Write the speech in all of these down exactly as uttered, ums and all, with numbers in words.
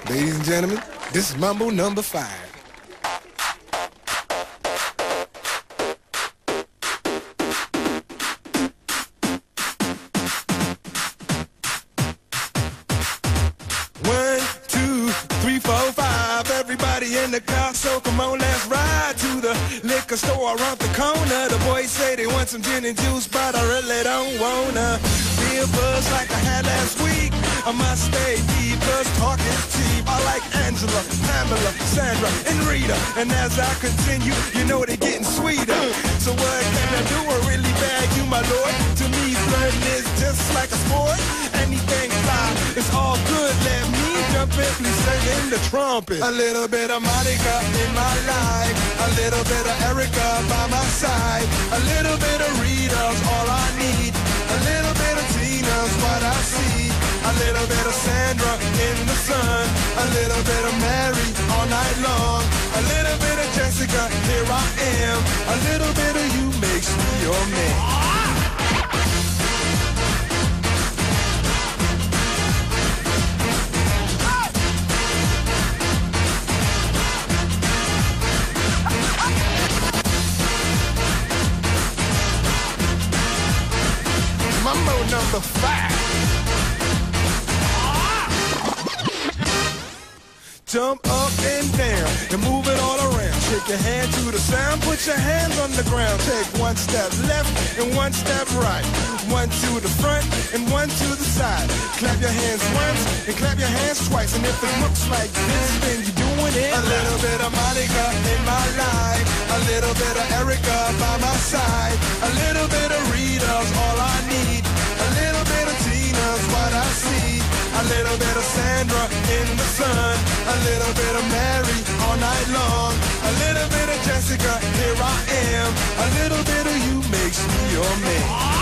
Ladies and gentlemen, this is Mambo number five. One, two, three, four, five. Everybody in the car, so come on, let's ride to the liquor store around the corner. The boys say they want some gin and juice, but I really don't wanna be a buzz like I had last week. I must stay deep, cause talk is cheap. I like Angela, Pamela, Sandra, and Rita. And as I continue, you know they're getting sweeter. So what can I do? I really bag you, my lord. To me, flirting is just like a sport. Anything fly, it's all good. Let me jump in, please sing in the trumpet. A little bit of Monica in my life. A little bit of Erica by my side. A little bit of Rita's all I need. A little bit of Tina's what I see. A little bit of Sandra in the sun. A little bit of Mary all night long. A little bit of Jessica, here I am. A little bit of you makes me your man. Mambo number five. Jump up and down and move it all around. Shake your hand to the sound, put your hands on the ground. Take one step left and one step right. One to the front and one to the side. Clap your hands once and clap your hands twice. And if it looks like this, then you're doing it. A little bit of Monica in my life. A little bit of Erica by my side. A little bit of Rita's all I need. A little bit of Tina's what I see. A little bit of Sandra in the sun. A little bit of Mary all night long. A little bit of Jessica, here I am. A little bit of you makes me your man.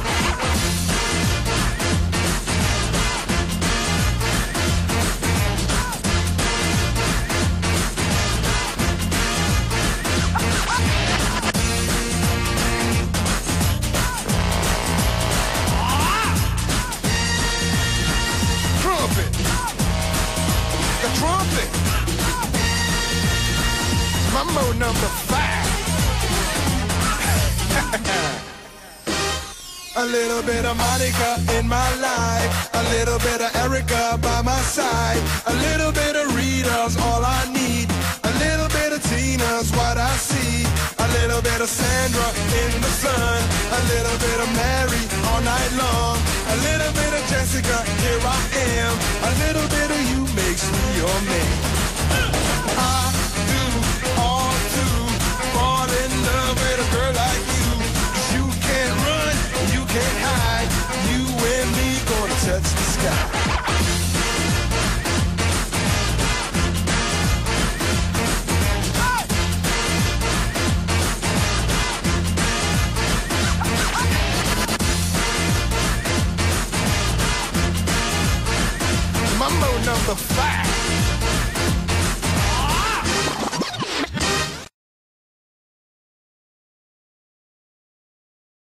Trumpet. Mambo number five. A little bit of Monica in my life. A little bit of Erica by my side. A little bit of Rita's all I need. A little bit of Tina's what I see. A little bit of Sandra in the sun. A little bit of Mary all night long. A little bit of Jessica, here I am. A little bit of you makes me your man. I do all to fall in love with a girl like you. You can't run, you can't hide. You and me gonna touch the sky. Mambo number five.